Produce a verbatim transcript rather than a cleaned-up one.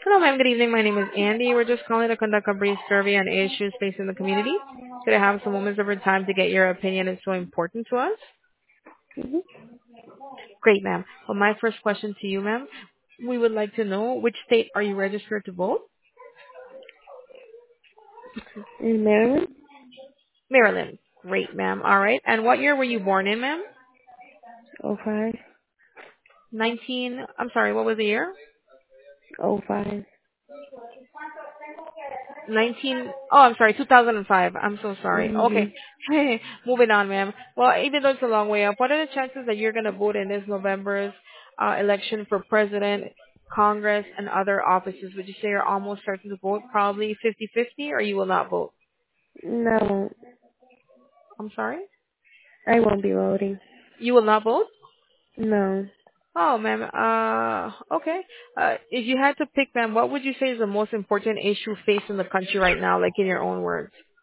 Hello, ma'am. Good evening. My name is Andy. We're just calling to conduct a brief survey on issues facing the community. Could I have some moments of your time to get your opinion? It's so important to us. Mm-hmm. Great, ma'am. Well, my first question to you, ma'am, we would like to know which state are you registered to vote? In Maryland, Maryland. Great, ma'am. All right. And what year were you born in, ma'am? oh five, nineteen. I'm sorry. What was the year? oh five. nineteen. Oh, I'm sorry. two thousand five. I'm so sorry. Mm-hmm. Okay. Hey, moving on, ma'am. Well, even though it's a long way up, what are the chances that you're going to vote in this November's uh, election for president, Congress, and other offices? Would you say you're almost certain to vote? Probably fifty-fifty, or you will not vote? No, I'm sorry? I won't be voting. You will not vote? No. Oh, ma'am. Uh, okay. Uh, if you had to pick, ma'am, what would you say is the most important issue facing the country right now, like in your own words?